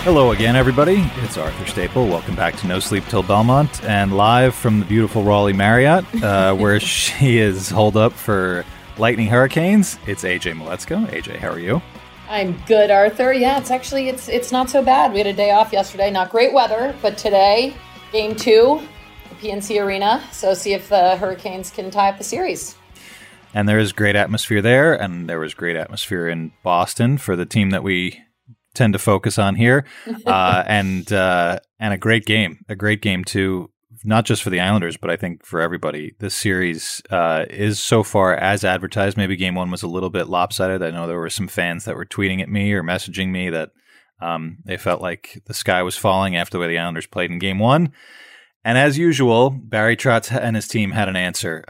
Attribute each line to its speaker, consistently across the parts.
Speaker 1: Hello again, everybody. It's Arthur Staple. Welcome back to No Sleep Till Belmont, and live from the beautiful Raleigh Marriott, where she is holed up for lightning hurricanes. It's AJ Maletzko. AJ, how are you?
Speaker 2: I'm good, Arthur. Yeah, it's not so bad. We had a day off yesterday. Not great weather, but today, Game 2, the PNC Arena. So see if the Hurricanes can tie up the series.
Speaker 1: And there is great atmosphere there, and there was great atmosphere in Boston for the team that we tend to focus on here, and a great game too, not just for the Islanders, but I think for everybody. This series is so far as advertised. Maybe game one was a little bit lopsided. I know there were some fans that were tweeting at me or messaging me that they felt like the sky was falling after the way the Islanders played in game one. And as usual, Barry Trotz and his team had an answer.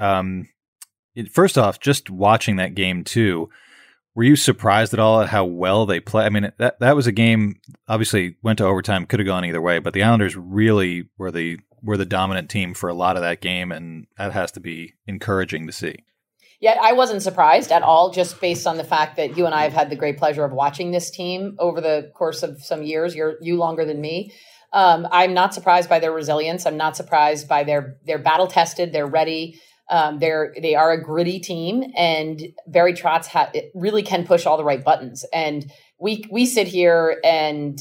Speaker 1: First off, just watching that game too, were you surprised at all at how well they play? I mean, that was a game, obviously went to overtime, could have gone either way, but the Islanders really were the dominant team for a lot of that game, and that has to be encouraging to see.
Speaker 2: Yeah, I wasn't surprised at all, just based on the fact that you and I have had the great pleasure of watching this team over the course of some years. You longer than me. I'm not surprised by their resilience. I'm not surprised by their battle tested. They're ready. They are a gritty team, and Barry Trotz really can push all the right buttons. And we sit here and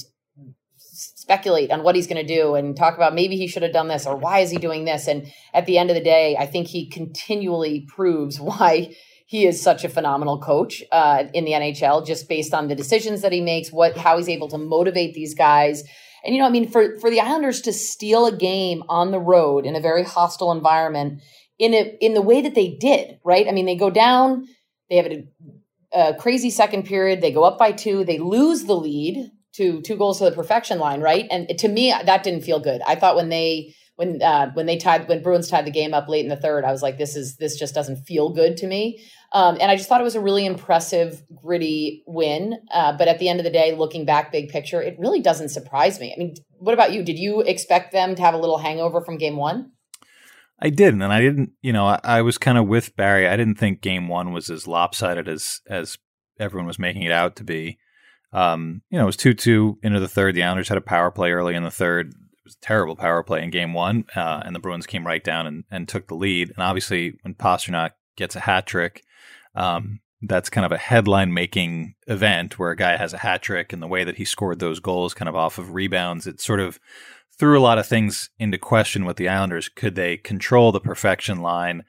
Speaker 2: speculate on what he's going to do and talk about maybe he should have done this or why is he doing this. And at the end of the day, I think he continually proves why he is such a phenomenal coach in the NHL, just based on the decisions that he makes, how he's able to motivate these guys. And, for the Islanders to steal a game on the road in a very hostile environment in the way that they did, right? I mean, they go down, they have a crazy second period, they go up by 2, they lose the lead to 2 goals to the perfection line, right? And to me, that didn't feel good. I thought when Bruins tied the game up late in the third, I was like, this just doesn't feel good to me. And I just thought it was a really impressive, gritty win. But at the end of the day, looking back, big picture, it really doesn't surprise me. I mean, what about you? Did you expect them to have a little hangover from game one?
Speaker 1: I didn't, and I didn't, I was kind of with Barry. I didn't think game one was as lopsided as everyone was making it out to be. It was 2-2 into the third. The Islanders had a power play early in the third. It was a terrible power play in game one, and the Bruins came right down and took the lead. And obviously, when Pastrnak gets a hat trick, that's kind of a headline-making event where a guy has a hat trick, and the way that he scored those goals kind of off of rebounds, it sort of threw a lot of things into question with the Islanders. Could they control the perfection line?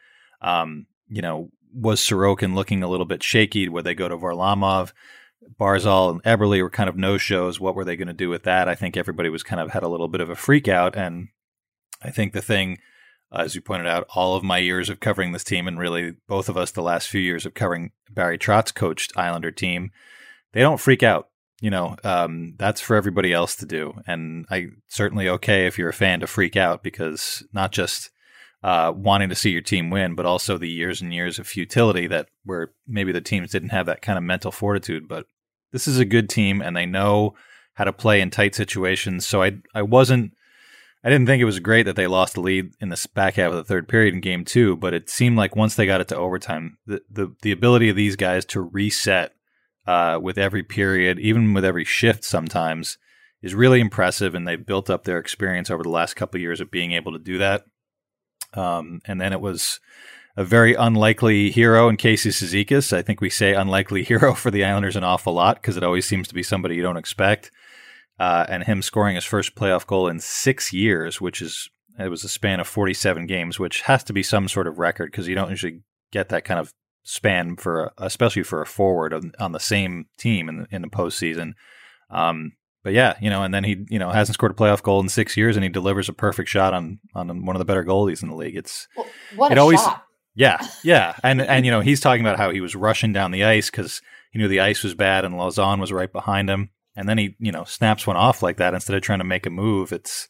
Speaker 1: Was Sorokin looking a little bit shaky? Would they go to Varlamov? Barzal and Eberle were kind of no-shows. What were they going to do with that? I think everybody was kind of had a little bit of a freak out. And I think the thing, as you pointed out, all of my years of covering this team, and really both of us the last few years of covering Barry Trotz coached Islander team, they don't freak out. That's for everybody else to do. And I certainly okay if you're a fan to freak out, because not just wanting to see your team win, but also the years and years of futility where maybe the teams didn't have that kind of mental fortitude. But this is a good team, and they know how to play in tight situations. So I didn't think it was great that they lost the lead in the back half of the third period in game two, but it seemed like once they got it to overtime, the ability of these guys to reset with every period, even with every shift sometimes, is really impressive, and they've built up their experience over the last couple of years of being able to do that. And then it was a very unlikely hero in Casey Cizikas. I think we say unlikely hero for the Islanders an awful lot, because it always seems to be somebody you don't expect. And him scoring his first playoff goal in 6 years, it was a span of 47 games, which has to be some sort of record, because you don't usually get that kind of span especially for a forward on the same team in the postseason. But yeah, and then he, hasn't scored a playoff goal in 6 years, and he delivers a perfect shot on one of the better goalies in the league.
Speaker 2: Shot.
Speaker 1: Yeah. And he's talking about how he was rushing down the ice because he knew the ice was bad and Lauzon was right behind him. And then he, snaps one off like that instead of trying to make a move.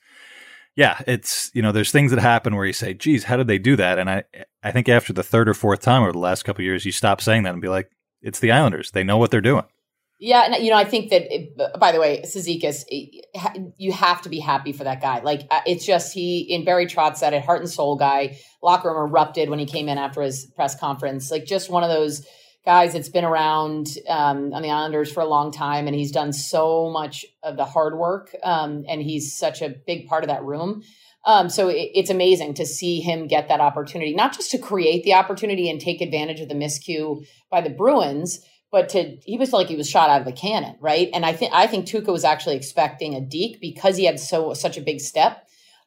Speaker 1: There's things that happen where you say, geez, how did they do that? And I think after the third or fourth time over the last couple of years, you stop saying that and be like, it's the Islanders. They know what they're doing.
Speaker 2: Yeah, and I think that, by the way, Cizikas, you have to be happy for that guy. Like, it's just in Barry Trotz said it, heart and soul guy. Locker room erupted when he came in after his press conference. Like, just one of those guys, it's been around on the Islanders for a long time, and he's done so much of the hard work, and he's such a big part of that room. So it's amazing to see him get that opportunity, not just to create the opportunity and take advantage of the miscue by the Bruins, but he was like he was shot out of a cannon, right? And I think Tuukka was actually expecting a deke because he had such a big step.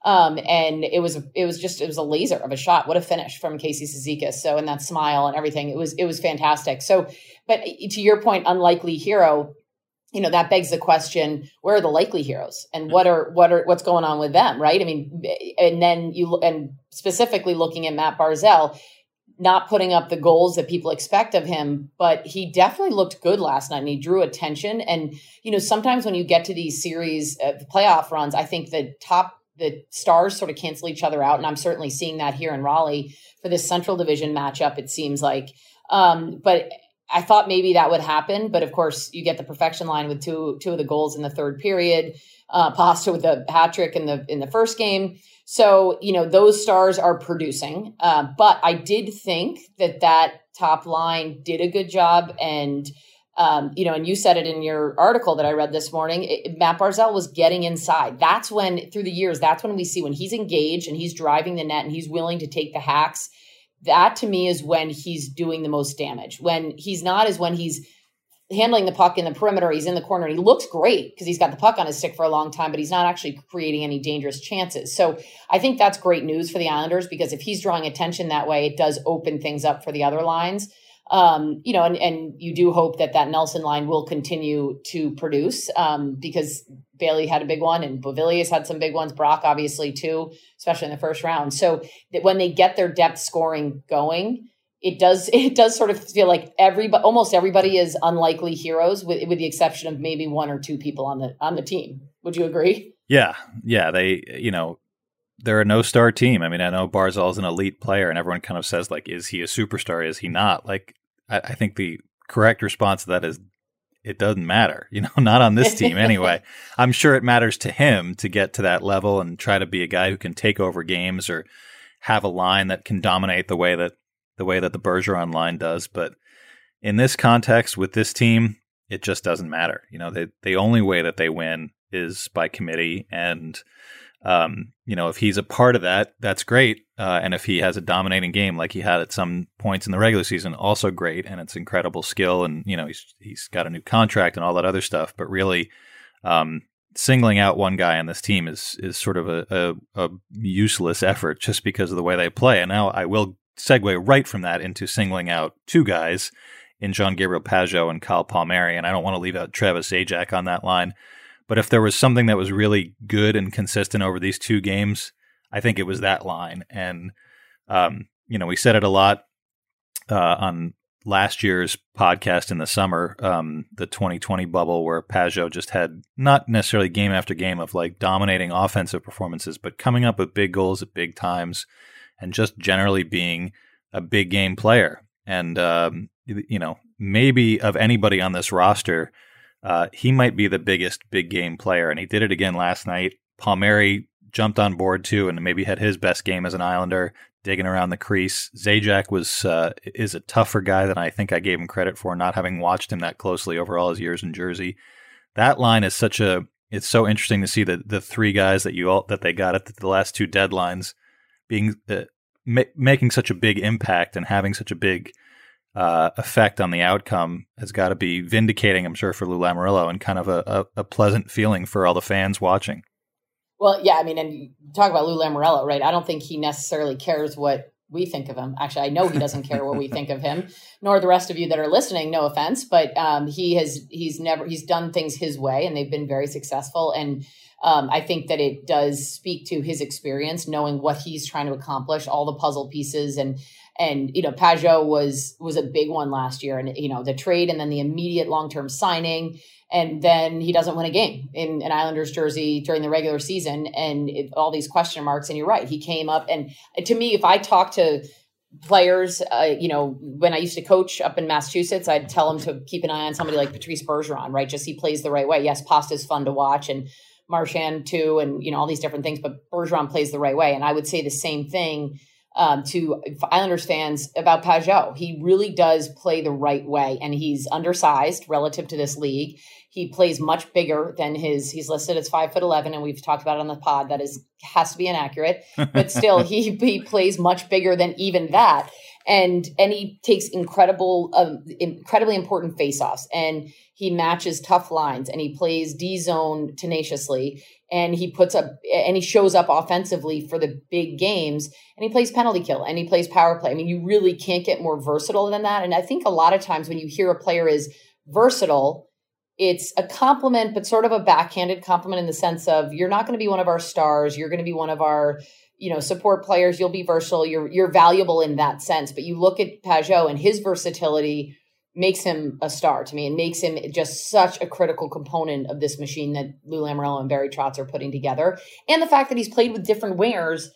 Speaker 2: And it was a laser of a shot. What a finish from Casey Cizikas. So, and that smile and everything, it was fantastic. So, but to your point, unlikely hero, that begs the question, where are the likely heroes and what's going on with them? Right. I mean, and then and specifically looking at Matt Barzal, not putting up the goals that people expect of him, but he definitely looked good last night and he drew attention. And, sometimes when you get to these series, playoff runs, I think the stars sort of cancel each other out. And I'm certainly seeing that here in Raleigh for this Central Division matchup, it seems like. But I thought maybe that would happen. But of course, you get the perfection line with two of the goals in the third period, Pasta with the hat trick in the first game. So, those stars are producing. But I did think that top line did a good job. And and you said it in your article that I read this morning, Matt Barzal was getting inside. That's when, through the years, that's when we see when he's engaged and he's driving the net and he's willing to take the hacks. That to me is when he's doing the most damage. When he's not is when he's handling the puck in the perimeter. He's in the corner. He looks great because he's got the puck on his stick for a long time, but he's not actually creating any dangerous chances. So I think that's great news for the Islanders because if he's drawing attention that way, it does open things up for the other lines. And you do hope that Nelson line will continue to produce because Bailey had a big one and Beauvilliers had some big ones. Brock, obviously, too, especially in the first round. So that when they get their depth scoring going, it does sort of feel like almost everybody is unlikely heroes with the exception of maybe one or two people on the team. Would you agree?
Speaker 1: Yeah. They, they're a no-star team. I mean, I know Barzal's an elite player, and everyone kind of says, like, is he a superstar? Is he not? Like, I think the correct response to that is it doesn't matter, not on this team anyway. I'm sure it matters to him to get to that level and try to be a guy who can take over games or have a line that can dominate the way that the Bergeron line does. But in this context with this team, it just doesn't matter. The only way that they win is by committee. And, if he's a part of that, that's great. And if he has a dominating game like he had at some points in the regular season, also great. And it's incredible skill. And, he's got a new contract and all that other stuff. But really, singling out one guy on this team is sort of a useless effort just because of the way they play. And now I will segue right from that into singling out two guys in Jean-Gabriel Pageau and Kyle Palmieri. And I don't want to leave out Travis Zajac on that line. But if there was something that was really good and consistent over these two games, I think it was that line. And, we said it a lot on last year's podcast in the summer, the 2020 bubble, where Pageau just had not necessarily game after game of like dominating offensive performances, but coming up with big goals at big times and just generally being a big game player. And, maybe of anybody on this roster, he might be the biggest big game player, and he did it again last night. Palmieri jumped on board too, and maybe had his best game as an Islander, digging around the crease. Zajac is a tougher guy than I think I gave him credit for, not having watched him that closely over all his years in Jersey. That line is it's so interesting to see the three guys that they got at the last two deadlines being making such a big impact and having such a big effect on the outcome has got to be vindicating, I'm sure, for Lou Lamoriello and kind of a pleasant feeling for all the fans watching.
Speaker 2: Well, yeah, I mean, and you talk about Lou Lamoriello, right? I don't think he necessarily cares what we think of him. Actually, I know he doesn't care what we think of him, nor the rest of you that are listening. No offense, but he's done things his way, and they've been very successful. And I think that it does speak to his experience, knowing what he's trying to accomplish, all the puzzle pieces, and Pageau was a big one last year, and the trade, and then the immediate long-term signing, and then he doesn't win a game in an Islanders jersey during the regular season, and all these question marks. And you're right, he came up, and to me, if I talk to players, when I used to coach up in Massachusetts, I'd tell them to keep an eye on somebody like Patrice Bergeron, right? Just he plays the right way. Yes, Pasta's fun to watch, and Marchand too, and all these different things, but Bergeron plays the right way. And I would say the same thing to Islanders fans about Pageau. He really does play the right way, and he's undersized relative to this league. He plays much bigger than he's listed as 5'11", and we've talked about it on the pod. That has to be inaccurate, but still he plays much bigger than even that. And he takes incredibly important faceoffs, and he matches tough lines, and he plays D zone tenaciously, and he shows up offensively for the big games, and he plays penalty kill, and he plays power play. I mean, you really can't get more versatile than that. And I think a lot of times when you hear a player is versatile, it's a compliment, but sort of a backhanded compliment in the sense of, you're not going to be one of our stars. You're going to be one of our, support players. You'll be versatile. You're valuable in that sense. But you look at Pageau, and his versatility makes him a star to me, and makes him just such a critical component of this machine that Lou Lamoriello and Barry Trotz are putting together. And the fact that he's played with different wingers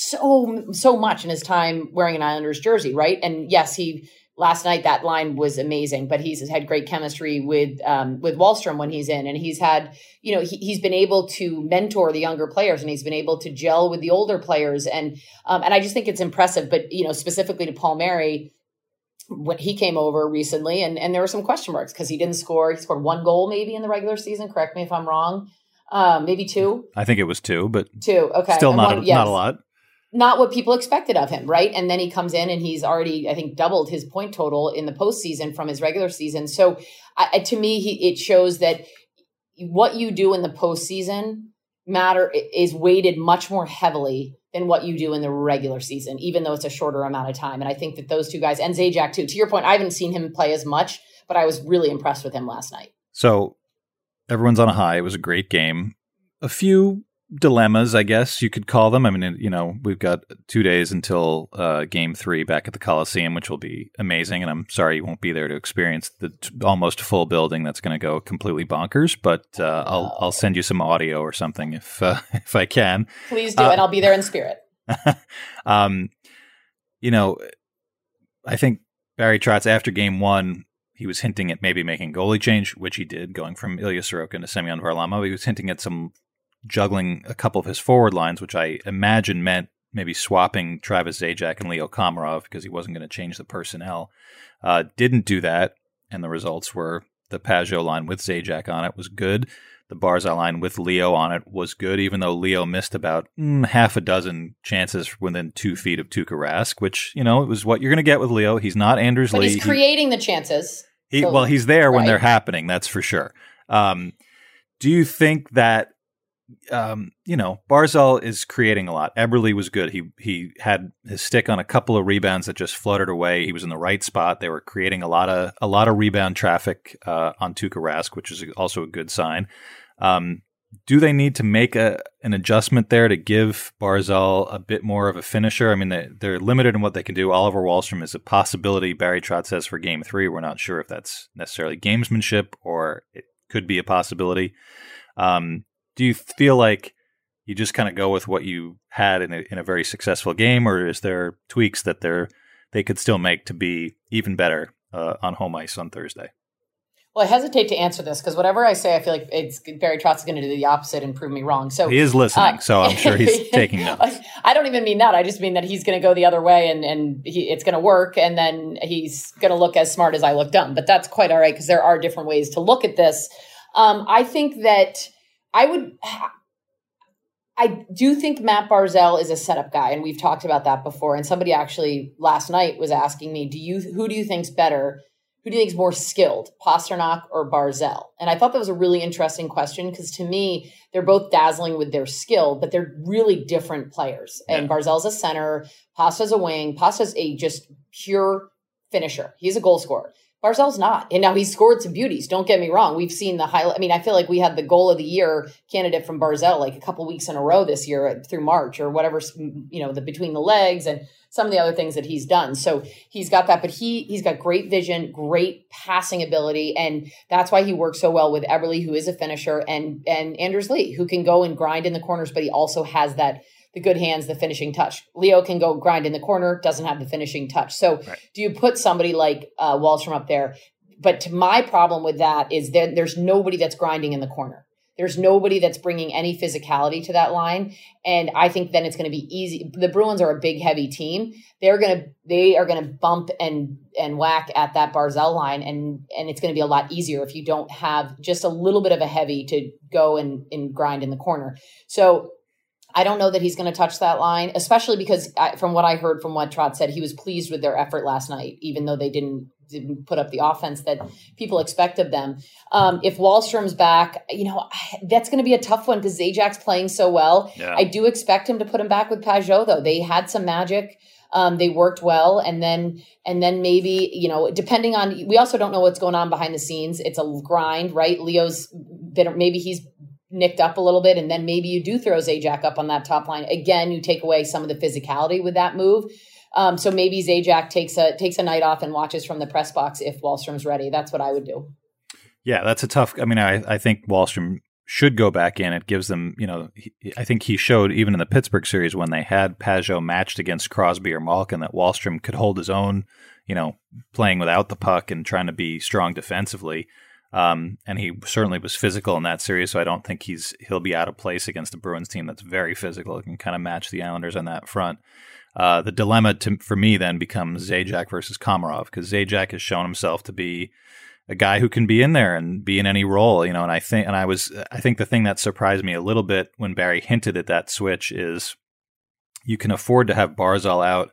Speaker 2: so much in his time wearing an Islanders jersey, right? And yes, last night that line was amazing, but he's had great chemistry with Wahlstrom when he's in, and he's had, he's been able to mentor the younger players, and he's been able to gel with the older players, and I just think it's impressive. But specifically to Palmieri, when he came over recently, and there were some question marks because he didn't score. He scored 1 goal maybe in the regular season. Correct me if I'm wrong. Maybe 2.
Speaker 1: I think it was 2, but
Speaker 2: 2. Okay,
Speaker 1: still not a lot.
Speaker 2: Not what people expected of him, right? And then he comes in and he's already, I think, doubled his point total in the postseason from his regular season. So to me, it shows that what you do in the postseason is weighted much more heavily than what you do in the regular season, even though it's a shorter amount of time. And I think that those two guys, and Zajac too, to your point, I haven't seen him play as much, but I was really impressed with him last night.
Speaker 1: So everyone's on a high. It was a great game. A few dilemmas, I guess you could call them. I mean, we've got 2 days until Game 3 back at the Coliseum, which will be amazing. And I'm sorry you won't be there to experience the almost full building that's going to go completely bonkers. But I'll send you some audio or something if I can.
Speaker 2: Please do, and I'll be there in spirit.
Speaker 1: I think Barry Trotz, after Game 1, he was hinting at maybe making goalie change, which he did, going from Ilya Sorokin to Semyon Varlamov. He was hinting at juggling a couple of his forward lines, which I imagine meant maybe swapping Travis Zajac and Leo Komarov because he wasn't going to change the personnel. Didn't do that, and the results were the Pageau line with Zajac on it was good. The Barzal line with Leo on it was good, even though Leo missed about half a dozen chances within 2 feet of Tuukka Rask, which, it was what you're going to get with Leo. He's not Anders Lee.
Speaker 2: But he's creating the chances.
Speaker 1: He's there when they're happening, that's for sure. Do you think that Barzal is creating a lot. Eberle was good. He had his stick on a couple of rebounds that just fluttered away. He was in the right spot. They were creating a lot of rebound traffic on Tuukka Rask, which is also a good sign. Do they need to make an adjustment there to give Barzal a bit more of a finisher? I mean, they're limited in what they can do. Oliver Wahlstrom is a possibility. Barry Trotz says for Game 3. We're not sure if that's necessarily gamesmanship or it could be a possibility. Do you feel like you just kind of go with what you had in a very successful game, or is there tweaks that they could still make to be even better on home ice on Thursday?
Speaker 2: Well, I hesitate to answer this because whatever I say, I feel like Barry Trotz is going to do the opposite and prove me wrong. So
Speaker 1: he is listening, so I'm sure he's taking notes.
Speaker 2: I don't even mean that. I just mean that he's going to go the other way and it's going to work, and then he's going to look as smart as I look dumb. But that's quite all right because there are different ways to look at this. I think that I do think Matt Barzal is a setup guy, and we've talked about that before. And somebody actually last night was asking me, who do you think's better? Who do you think is more skilled, Pastrnak or Barzal? And I thought that was a really interesting question because to me, they're both dazzling with their skill, but they're really different players. Yeah. And Barzal's a center, Pasta's a wing, Pasta's a just pure finisher. He's a goal scorer. Barzal's not. And now he's scored some beauties. Don't get me wrong. We've seen the highlight. I mean, I feel like we had the goal of the year candidate from Barzal like a couple weeks in a row this year through March or whatever, the between the legs and some of the other things that he's done. So he's got that, but he's got great vision, great passing ability. And that's why he works so well with Eberle, who is a finisher, and Anders Lee, who can go and grind in the corners, but he also has the good hands, the finishing touch. Leo can go grind in the corner, doesn't have the finishing touch. So Do you put somebody like Wahlstrom up there? But my problem with that is there's nobody that's grinding in the corner. There's nobody that's bringing any physicality to that line. And I think then it's going to be easy. The Bruins are a big, heavy team. They are going to bump and whack at that Barzal line. And it's going to be a lot easier if you don't have just a little bit of a heavy to go and grind in the corner. So I don't know that he's going to touch that line, especially because from what I heard from what Trotz said, he was pleased with their effort last night, even though they didn't put up the offense that people expect of them. If Wahlstrom's back, that's going to be a tough one because Zajac's playing so well.
Speaker 1: Yeah.
Speaker 2: I do expect him to put him back with Pajot, though. They had some magic. They worked well. And then maybe, depending on, we also don't know what's going on behind the scenes. It's a grind, right? Leo's maybe he's nicked up a little bit, and then maybe you do throw Zajac up on that top line. Again, you take away some of the physicality with that move. So maybe Zajac takes a night off and watches from the press box if Wahlstrom's ready. That's what I would do.
Speaker 1: Yeah, that's a tough. I mean, I think Wahlstrom should go back in. It gives them, I think he showed even in the Pittsburgh series when they had Pajot matched against Crosby or Malkin that Wahlstrom could hold his own, playing without the puck and trying to be strong defensively. And he certainly was physical in that series, so I don't think he'll be out of place against a Bruins team that's very physical. It can kind of match the Islanders on that front. The dilemma for me then becomes Zajac versus Komarov, because Zajac has shown himself to be a guy who can be in there and be in any role, and I think the thing that surprised me a little bit when Barry hinted at that switch is you can afford to have Barzal out,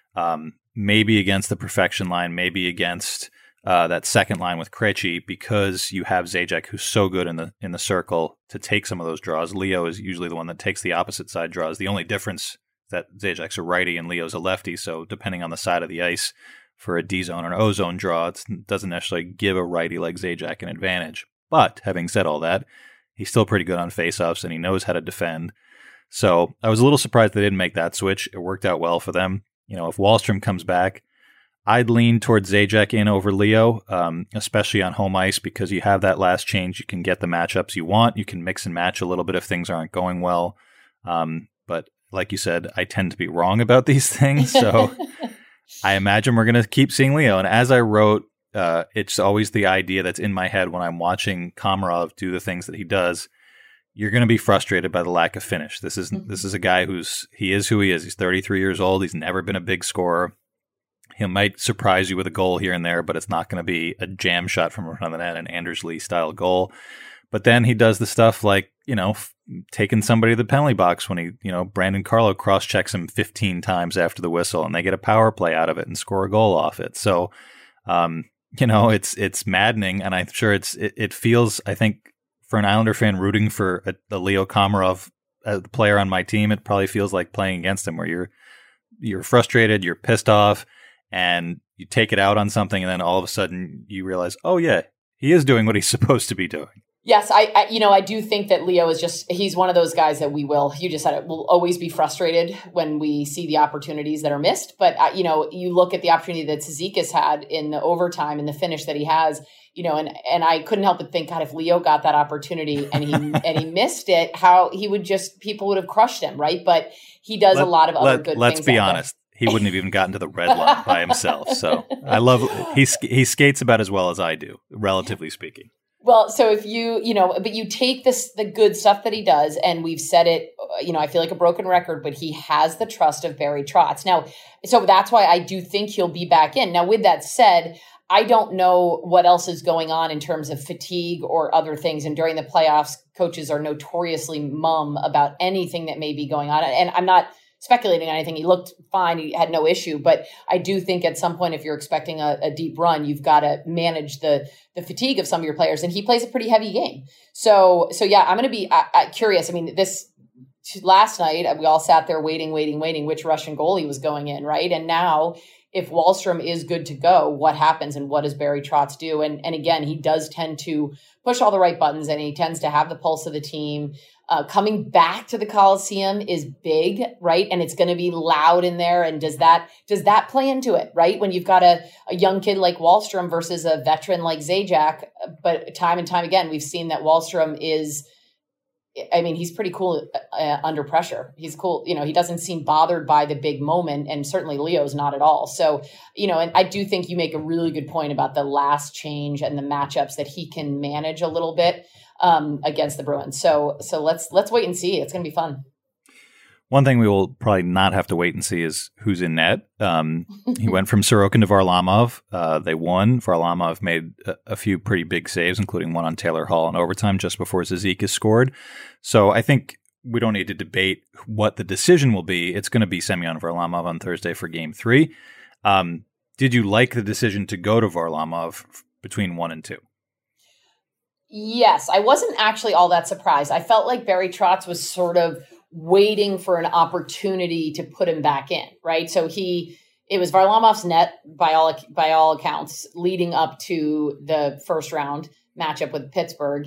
Speaker 1: maybe against the perfection line, maybe against that second line with Krejci, because you have Zajac, who's so good in the circle to take some of those draws. Leo is usually the one that takes the opposite side draws. The only difference that Zajac's a righty and Leo's a lefty, so depending on the side of the ice for a D zone or an O zone draw, it doesn't necessarily give a righty like Zajac an advantage. But having said all that, he's still pretty good on faceoffs and he knows how to defend. So I was a little surprised they didn't make that switch. It worked out well for them. If Wahlstrom comes back, I'd lean towards Zajac in over Leo, especially on home ice, because you have that last change. You can get the matchups you want. You can mix and match a little bit if things aren't going well. But like you said, I tend to be wrong about these things. So I imagine we're going to keep seeing Leo. And as I wrote, it's always the idea that's in my head when I'm watching Komarov do the things that he does. You're going to be frustrated by the lack of finish. This is a guy he is who he is. He's 33 years old. He's never been a big scorer. He might surprise you with a goal here and there, but it's not going to be a jam shot from in front of the net, an Anders Lee style goal. But then he does the stuff like, taking somebody to the penalty box when Brandon Carlo cross-checks him 15 times after the whistle and they get a power play out of it and score a goal off it. So, it's maddening. And I'm sure it feels, I think, for an Islander fan rooting for a Leo Komarov as the player on my team, it probably feels like playing against him where you're frustrated, you're pissed off, and you take it out on something, and then all of a sudden you realize, oh yeah, he is doing what he's supposed to be doing.
Speaker 2: Yes, I do think that Leo is he's one of those guys that you just said it, will always be frustrated when we see the opportunities that are missed. But, you look at the opportunity that Cizikas had in the overtime and the finish that he has, and I couldn't help but think, God, if Leo got that opportunity and he missed it, how people would have crushed him, right? But he does a lot of other good things.
Speaker 1: Let's be honest. He wouldn't have even gotten to the red line by himself. So I love he skates about as well as I do, relatively speaking.
Speaker 2: Well, so if but you take the good stuff that he does, and we've said it, I feel like a broken record, but he has the trust of Barry Trotz. Now, so that's why I do think he'll be back in. Now, with that said, I don't know what else is going on in terms of fatigue or other things. And during the playoffs, coaches are notoriously mum about anything that may be going on. And I'm not speculating on anything. He looked fine. He had no issue. But I do think at some point, if you're expecting a deep run, you've got to manage the fatigue of some of your players. And he plays a pretty heavy game. So yeah, I'm going to be curious. I mean, last night, we all sat there waiting, which Russian goalie was going in, right? And now, if Wahlstrom is good to go, what happens and what does Barry Trotz do? And again, he does tend to push all the right buttons and he tends to have the pulse of the team. Coming back to the Coliseum is big, right? And it's going to be loud in there. And does that play into it, right? When you've got a young kid like Wahlstrom versus a veteran like Zajac, but time and time again, we've seen that Wahlstrom is I mean, he's pretty cool under pressure. He's cool. He doesn't seem bothered by the big moment, and certainly Leo's not at all. So, and I do think you make a really good point about the last change and the matchups that he can manage a little bit against the Bruins. So let's wait and see. It's going to be fun.
Speaker 1: One thing we will probably not have to wait and see is who's in net. He went from Sorokin to Varlamov. They won. Varlamov made a few pretty big saves, including one on Taylor Hall in overtime just before Zizekas scored. So I think we don't need to debate what the decision will be. It's going to be Semyon Varlamov on Thursday for Game 3. Did you like the decision to go to Varlamov between 1 and 2?
Speaker 2: Yes, I wasn't actually all that surprised. I felt like Barry Trotz was sort of waiting for an opportunity to put him back in, right? So it was Varlamov's net by all accounts leading up to the first round matchup with Pittsburgh,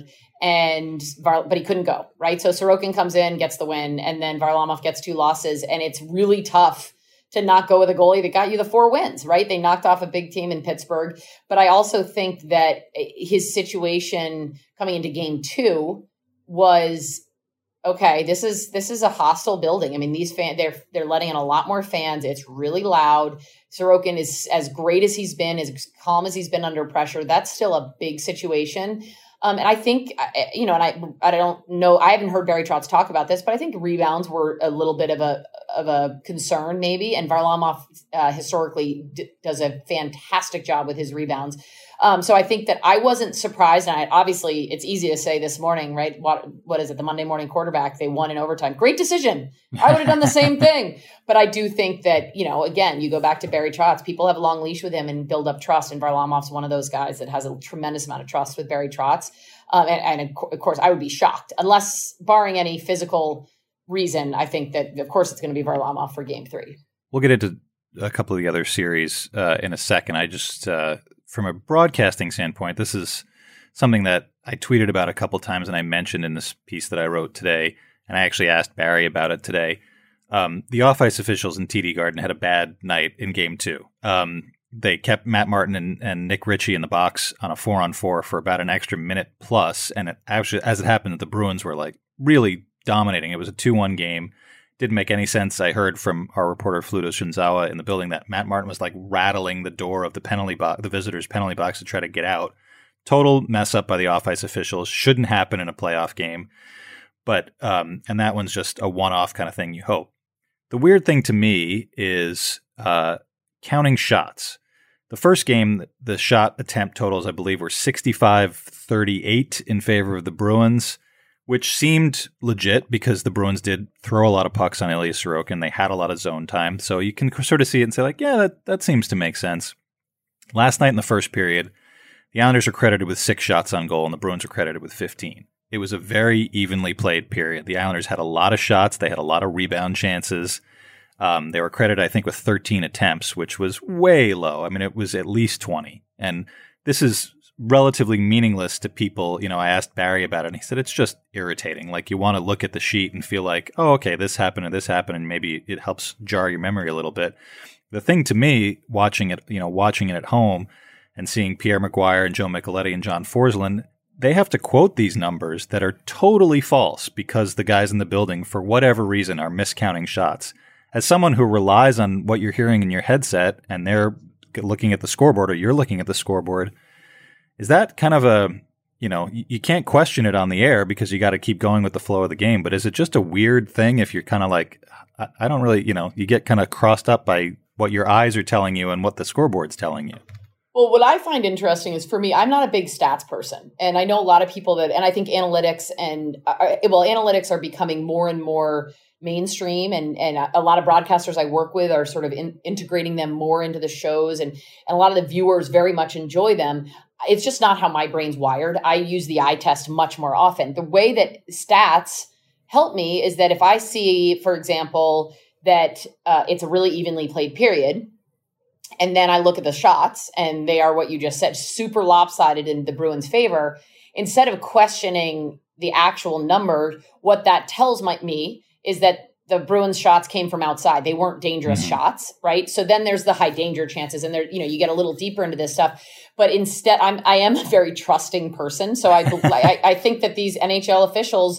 Speaker 2: but he couldn't go, right? So Sorokin comes in, gets the win, and then Varlamov gets 2 losses, and it's really tough to not go with a goalie that got you the 4 wins, right? They knocked off a big team in Pittsburgh, but I also think that his situation coming into Game 2 was, okay, this is a hostile building. I mean, these fans, they're letting in a lot more fans. It's really loud. Sorokin is as great as he's been, as calm as he's been under pressure. That's still a big situation. And I think, and I don't know, I haven't heard Barry Trotz talk about this, but I think rebounds were a little bit of a concern maybe. And Varlamov historically does a fantastic job with his rebounds. So I think that I wasn't surprised. And obviously it's easy to say this morning, right? What is it? The Monday morning quarterback, they won in overtime. Great decision. I would have done the same thing. But I do think that, again, you go back to Barry Trotz, people have a long leash with him and build up trust. And Varlamov's one of those guys that has a tremendous amount of trust with Barry Trotz. And of course, I would be shocked unless barring any physical reason. I think that, of course, it's going to be Varlamov for Game 3.
Speaker 1: We'll get into a couple of the other series in a second. I just, from a broadcasting standpoint, this is something that I tweeted about a couple times and I mentioned in this piece that I wrote today. And I actually asked Barry about it today. The off-ice officials in TD Garden had a bad night in Game 2. They kept Matt Martin and Nick Ritchie in the box on a 4-on-4 for about an extra minute plus. And it actually, as it happened, the Bruins were like really dominating. It was a 2-1 game. Didn't make any sense. I heard from our reporter Fluto Shinzawa in the building that Matt Martin was like rattling the door of the penalty box, the visitors' penalty box, to try to get out. Total mess up by the off-ice officials. Shouldn't happen in a playoff game. But and that one's just a one-off kind of thing, you hope. The weird thing to me is counting shots. The first game, the shot attempt totals, I believe, were 65-38 in favor of the Bruins, which seemed legit because the Bruins did throw a lot of pucks on Ilya Sorokin. They had a lot of zone time. So you can sort of see it and say, like, yeah, that seems to make sense. Last night in the first period, the Islanders are credited with 6 shots on goal and the Bruins are credited with 15. It was a very evenly played period. The Islanders had a lot of shots. They had a lot of rebound chances. They were credited, I think, with 13 attempts, which was way low. I mean, it was at least 20. And this is relatively meaningless to people. I asked Barry about it, and he said it's just irritating. Like, you want to look at the sheet and feel like, oh, okay, this happened, and maybe it helps jar your memory a little bit. The thing to me, watching it at home and seeing Pierre McGuire and Joe Micheletti and John Forsland, they have to quote these numbers that are totally false because the guys in the building, for whatever reason, are miscounting shots. As someone who relies on what you're hearing in your headset and they're looking at the scoreboard or you're looking at the scoreboard, is that kind of you can't question it on the air because you got to keep going with the flow of the game, but is it just a weird thing if you're kind of like, I don't really, you get kind of crossed up by what your eyes are telling you and what the scoreboard's telling you?
Speaker 2: Well, what I find interesting is, for me, I'm not a big stats person. And I know a lot of people and I think analytics analytics are becoming more and more mainstream, and a lot of broadcasters I work with are sort of integrating them more into the shows, and a lot of the viewers very much enjoy them. It's just not how my brain's wired. I use the eye test much more often. The way that stats help me is that if I see, for example, that it's a really evenly played period, and then I look at the shots and they are what you just said, super lopsided in the Bruins' favor, instead of questioning the actual number, what that tells me is that the Bruins shots came from outside. They weren't dangerous shots, right? So then there's the high danger chances, and there, you get a little deeper into this stuff. But instead, I am a very trusting person, so I think that these NHL officials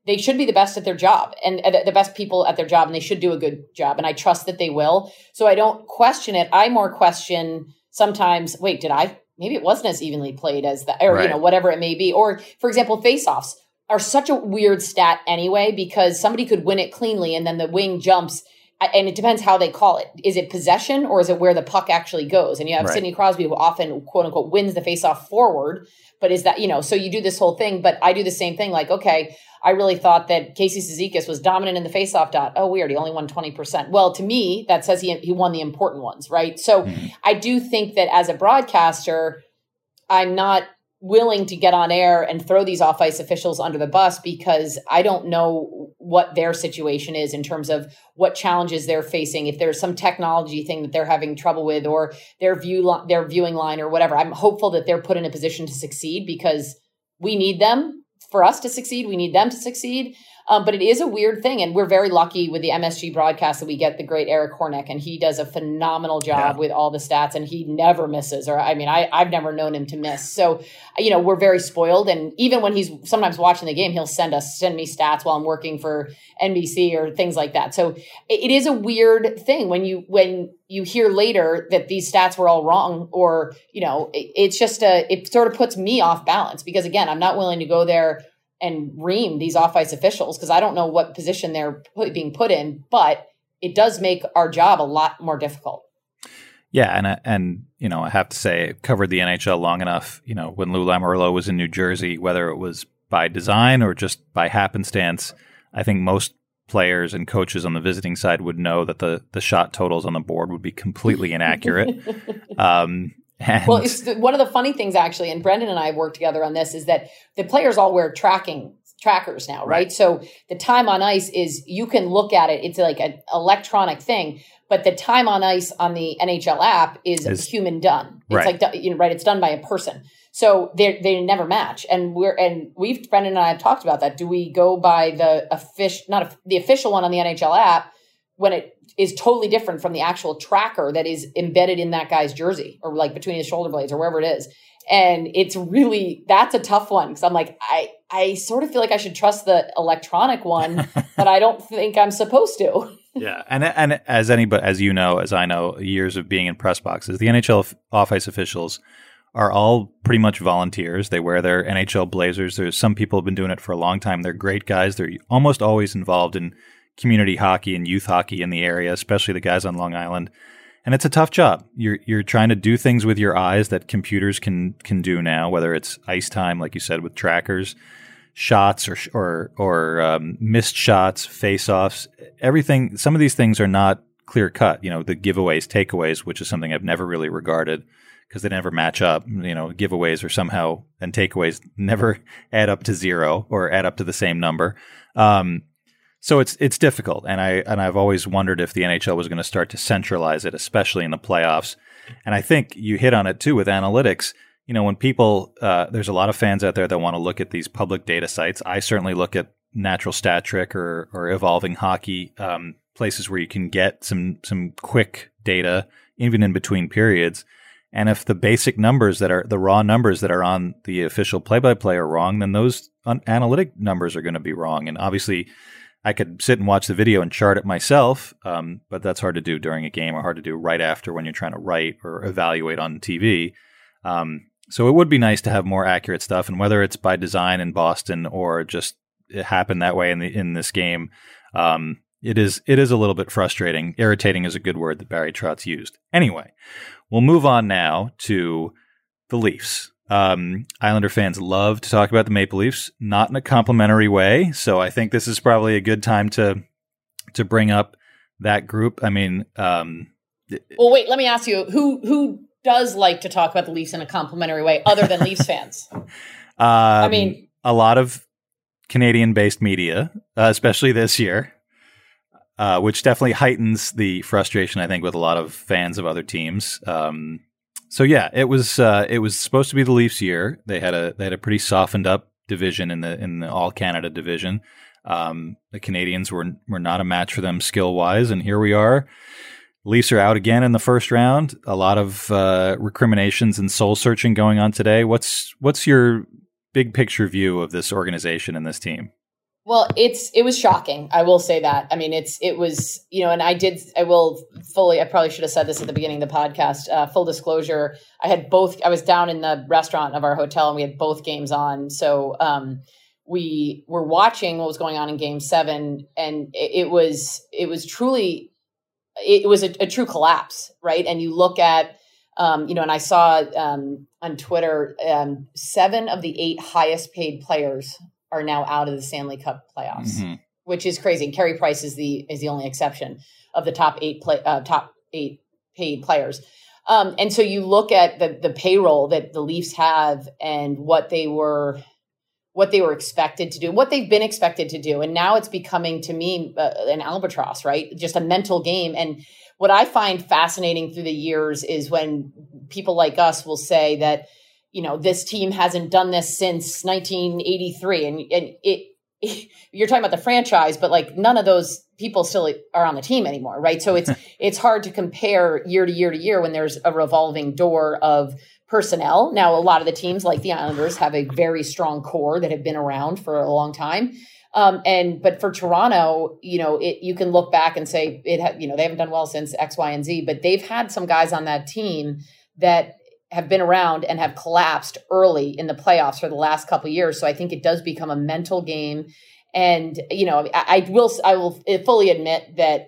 Speaker 2: they should be the best at their job and the best people at their job, and they should do a good job. And I trust that they will. So I don't question it. I more question sometimes, wait, maybe it wasn't as evenly played as that, or,
Speaker 1: right.
Speaker 2: Whatever it may be. Or, for example, face-offs are such a weird stat anyway, because somebody could win it cleanly and then the wing jumps, and it depends how they call it. Is it possession or is it where the puck actually goes? And you have Sidney Crosby, who often, quote unquote, wins the face-off forward. But is that, so you do this whole thing, but I do the same thing. Like, okay, I really thought that Casey Cizikas was dominant in the face-off dot. Oh, weird. He only won 20%. Well, to me, that says he won the important ones, right? So I do think that as a broadcaster, I'm not willing to get on air and throw these off-ice officials under the bus, because I don't know what their situation is in terms of what challenges they're facing. If there's some technology thing that they're having trouble with, or their viewing line or whatever, I'm hopeful that they're put in a position to succeed, because we need them for us to succeed. We need them to succeed. But it is a weird thing. And we're very lucky with the MSG broadcast that we get the great Eric Horneck, and he does a phenomenal job with all the stats, and he never misses, or I've never known him to miss. So, we're very spoiled. And even when he's sometimes watching the game, he'll send me stats while I'm working for NBC or things like that. So it is a weird thing when you hear later that these stats were all wrong, or, it's just it sort of puts me off balance, because again, I'm not willing to go there and ream these off-ice officials, because I don't know what position they're being put in, but it does make our job a lot more difficult.
Speaker 1: Yeah, and I have to say, I covered the NHL long enough. When Lou Lamoriello was in New Jersey, whether it was by design or just by happenstance, I think most players and coaches on the visiting side would know that the shot totals on the board would be completely inaccurate.
Speaker 2: Well, it's one of the funny things, actually, and Brendan and I have worked together on this, is that the players all wear trackers now, right? So the time on ice you can look at it. It's like an electronic thing, but the time on ice on the NHL app is human done. It's like, it's done by a person. So they never match. And Brendan and I have talked about that. Do we go by the official one on the NHL app, when it is totally different from the actual tracker that is embedded in that guy's jersey, or like between his shoulder blades or wherever it is? And that's a tough one, because I'm like, I sort of feel like I should trust the electronic one, but I don't think I'm supposed to.
Speaker 1: Yeah. And as I know, years of being in press boxes, the NHL off-ice officials are all pretty much volunteers. They wear their NHL blazers. There's some people who've been doing it for a long time. They're great guys. They're almost always involved in community hockey and youth hockey in the area, especially the guys on Long Island. And it's a tough job. You're trying to do things with your eyes that computers can do now, whether it's ice time, like you said, with trackers, shots or missed shots, face-offs, everything. Some of these things are not clear cut. The giveaways, takeaways, which is something I've never really regarded, because they never match up. Giveaways are somehow, and takeaways never add up to zero or add up to the same number. So it's difficult, and I've always wondered if the NHL was going to start to centralize it, especially in the playoffs. And I think you hit on it too with analytics. When people, there's a lot of fans out there that want to look at these public data sites. I certainly look at Natural Stat Trick or Evolving Hockey, places where you can get some quick data, even in between periods. And if the basic numbers the raw numbers that are on the official play-by-play are wrong, then those analytic numbers are going to be wrong. And obviously, I could sit and watch the video and chart it myself, but that's hard to do during a game, or hard to do right after when you're trying to write or evaluate on TV. So it would be nice to have more accurate stuff, and whether it's by design in Boston or just it happened that way in this game, it is a little bit frustrating. Irritating is a good word that Barry Trotz used. Anyway, we'll move on now to the Leafs. Islander fans love to talk about the Maple Leafs, not in a complimentary way. So I think this is probably a good time to bring up that group. Well,
Speaker 2: wait, let me ask you, who does like to talk about the Leafs in a complimentary way other than Leafs fans?
Speaker 1: A lot of Canadian-based media, especially this year, which definitely heightens the frustration, I think, with a lot of fans of other teams. So yeah, it was supposed to be the Leafs' year. They had a pretty softened up division in the All Canada division. The Canadians were not a match for them skill wise, and here we are. Leafs are out again in the first round. A lot of recriminations and soul searching going on today. What's your big picture view of this organization and this team?
Speaker 2: Well, it was shocking. I will say that. I mean, it was, and I probably should have said this at the beginning of the podcast. Full disclosure, I was down in the restaurant of our hotel and we had both games on. So we were watching what was going on in Game 7, and it was a true collapse, right? And you look at, and I saw on Twitter, 7 of the 8 highest paid players are now out of the Stanley Cup playoffs, which is crazy. And Carey Price is the only exception of the top 8 paid players. And so you look at the payroll that the Leafs have and what they were expected to do, what they've been expected to do. And now it's becoming, to me, an albatross, right? Just a mental game. And what I find fascinating through the years is when people like us will say that, this team hasn't done this since 1983. And you're talking about the franchise, but like none of those people still are on the team anymore, right? So it's hard to compare year to year to year when there's a revolving door of personnel. Now, a lot of the teams like the Islanders have a very strong core that have been around for a long time. But for Toronto, you can look back and say they haven't done well since X, Y, and Z, but they've had some guys on that team that have been around and have collapsed early in the playoffs for the last couple of years. So I think it does become a mental game. And, I will fully admit that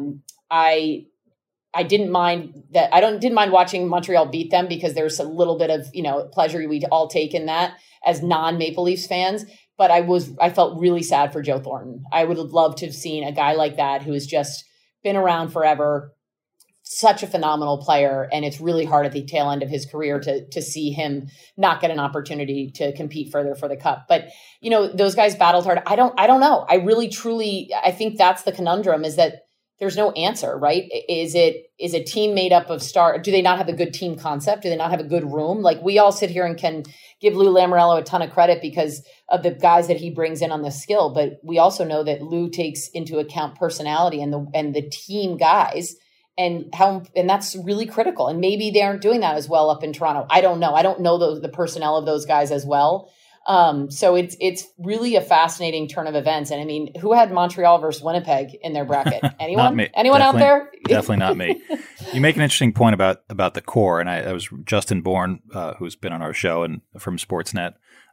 Speaker 2: I didn't mind that. Didn't mind watching Montreal beat them because there's a little bit of, pleasure we all take in that as non-Maple Leafs fans. But I felt really sad for Joe Thornton. I would have loved to have seen a guy like that who has just been around forever, such a phenomenal player. And it's really hard at the tail end of his career to see him not get an opportunity to compete further for the Cup. But, those guys battled hard. I don't know. I really, truly, I think that's the conundrum, is that there's no answer, right? Is a team made up of do they not have a good team concept? Do they not have a good room? Like, we all sit here and can give Lou Lamoriello a ton of credit because of the guys that he brings in on the skill. But we also know that Lou takes into account personality and the team guys and that's really critical. And maybe they aren't doing that as well up in Toronto. I don't know. I don't know the personnel of those guys as well. So it's really a fascinating turn of events. And I mean, who had Montreal versus Winnipeg in their bracket? Anyone?
Speaker 1: Not me.
Speaker 2: Anyone out there?
Speaker 1: Definitely not me. You make an interesting point about the core. And I was Justin Bourne, who's been on our show and from Sportsnet,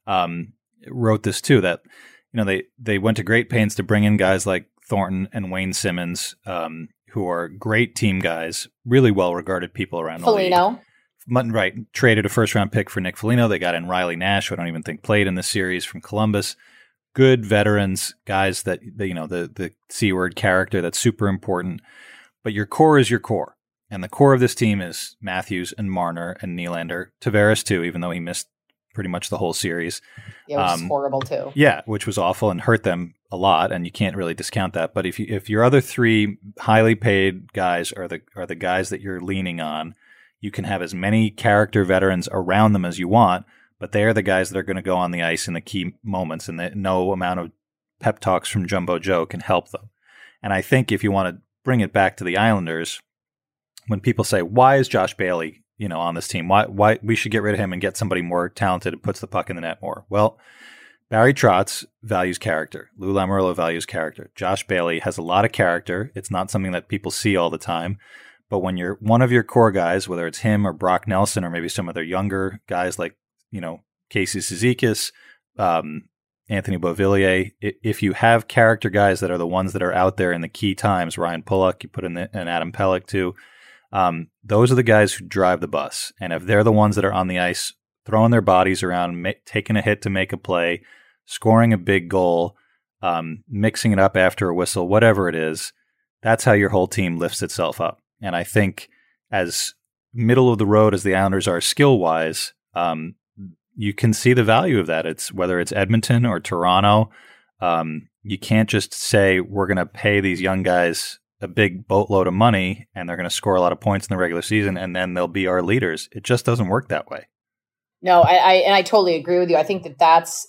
Speaker 1: wrote this too, that, they went to great pains to bring in guys like Thornton and Wayne Simmons, who are great team guys, really well-regarded people around the league. Right. Traded a first-round pick for Nick Foligno. They got in Riley Nash, who I don't even think played in the series, from Columbus. Good veterans, guys that, the C-word character, that's super important. But your core is your core. And the core of this team is Matthews and Marner and Nylander. Tavares, too, even though he missed pretty much the whole series.
Speaker 2: Yeah, which was horrible, too.
Speaker 1: Yeah, which was awful and hurt them a lot, and you can't really discount that. But if your other 3 highly paid guys are the guys that you're leaning on, you can have as many character veterans around them as you want, but they are the guys that are going to go on the ice in the key moments, and that no amount of pep talks from Jumbo Joe can help them. And I think if you want to bring it back to the Islanders, when people say, why is Josh Bailey, on this team? Why we should get rid of him and get somebody more talented who puts the puck in the net more? Well, Barry Trotz values character. Lou Lamoriello values character. Josh Bailey has a lot of character. It's not something that people see all the time. But when you're one of your core guys, whether it's him or Brock Nelson or maybe some of their younger guys like, Casey Cizikas, Anthony Beauvillier, if you have character guys that are the ones that are out there in the key times, Ryan Pulock, you put in an Adam Pelech too, those are the guys who drive the bus. And if they're the ones that are on the ice, throwing their bodies around, taking a hit to make a play, scoring a big goal, mixing it up after a whistle, whatever it is, that's how your whole team lifts itself up. And I think as middle of the road as the Islanders are skill-wise, you can see the value of that. It's whether it's Edmonton or Toronto. You can't just say we're going to pay these young guys a big boatload of money and they're going to score a lot of points in the regular season and then they'll be our leaders. It just doesn't work that way.
Speaker 2: No, I totally agree with you. I think that's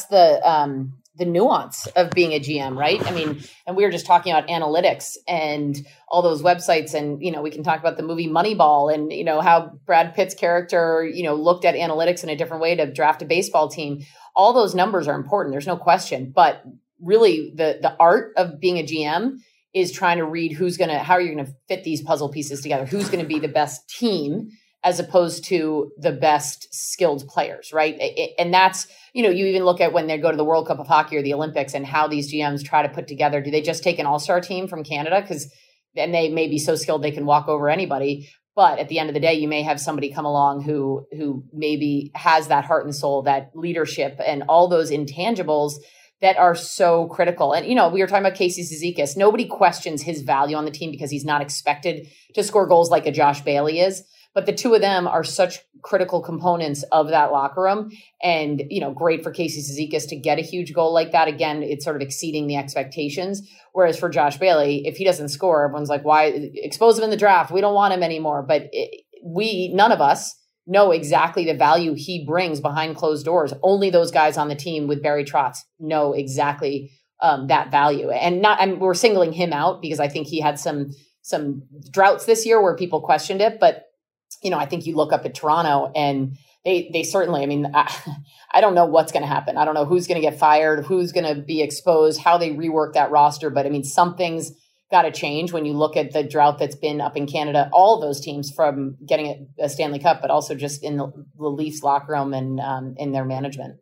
Speaker 2: the nuance of being a GM, right? I mean, and we were just talking about analytics and all those websites, and we can talk about the movie Moneyball and how Brad Pitt's character looked at analytics in a different way to draft a baseball team. All those numbers are important. There's no question, but really the art of being a GM is trying to read how are you going to fit these puzzle pieces together? Who's going to be the best team as opposed to the best skilled players, right? And that's, you even look at when they go to the World Cup of Hockey or the Olympics and how these GMs try to put together, do they just take an all-star team from Canada? Because then they may be so skilled they can walk over anybody. But at the end of the day, you may have somebody come along who maybe has that heart and soul, that leadership and all those intangibles that are so critical. And, we were talking about Casey Cizikas. Nobody questions his value on the team because he's not expected to score goals like a Josh Bailey is. But the two of them are such critical components of that locker room. And, great for Casey Cizikas to get a huge goal like that. Again, it's sort of exceeding the expectations. Whereas for Josh Bailey, if he doesn't score, everyone's like, why expose him in the draft? We don't want him anymore. But none of us know exactly the value he brings behind closed doors. Only those guys on the team with Barry Trotz know exactly that value. And we're singling him out because I think he had some droughts this year where people questioned it. But I think you look up at Toronto and they certainly, I don't know what's going to happen. I don't know who's going to get fired, who's going to be exposed, how they rework that roster. But something's got to change when you look at the drought that's been up in Canada, all of those teams from getting a Stanley Cup, but also just in the Leafs locker room and in their management.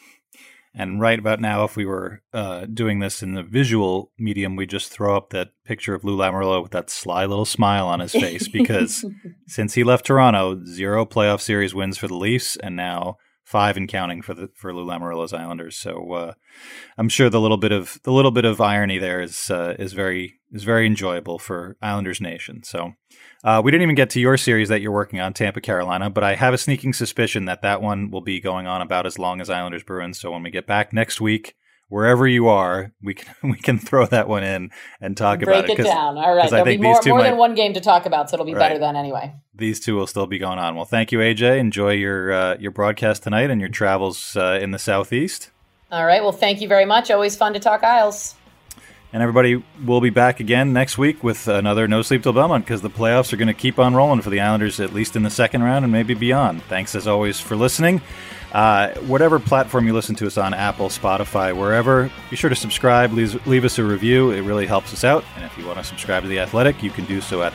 Speaker 1: And right about now, if we were doing this in the visual medium, we just throw up that picture of Lou Lamoriello with that sly little smile on his face because since he left Toronto, 0 playoff series wins for the Leafs, and now 5 and counting for Lou Lamoriello's Islanders. So I'm sure the little bit of irony there is very enjoyable for Islanders Nation. So we didn't even get to your series that you're working on, Tampa, Carolina, but I have a sneaking suspicion that one will be going on about as long as Islanders Bruins. So when we get back next week, wherever you are, we can throw that one in and talk about it.
Speaker 2: Break it down. All right. There'll be more than one game to talk about, so it'll be better then anyway.
Speaker 1: These two will still be going on. Well, thank you, AJ. Enjoy your broadcast tonight and your travels in the Southeast.
Speaker 2: All right. Well, thank you very much. Always fun to talk Isles.
Speaker 1: And everybody, we'll be back again next week with another No Sleep Till Belmont because the playoffs are going to keep on rolling for the Islanders, at least in the second round and maybe beyond. Thanks, as always, for listening. Whatever platform you listen to us on, Apple, Spotify, wherever, be sure to subscribe, leave us a review. It really helps us out. And if you want to subscribe to The Athletic, you can do so at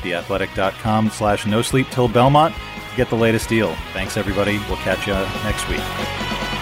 Speaker 1: theathletic.com/no sleep till Belmont to get the latest deal. Thanks, everybody. We'll catch you next week.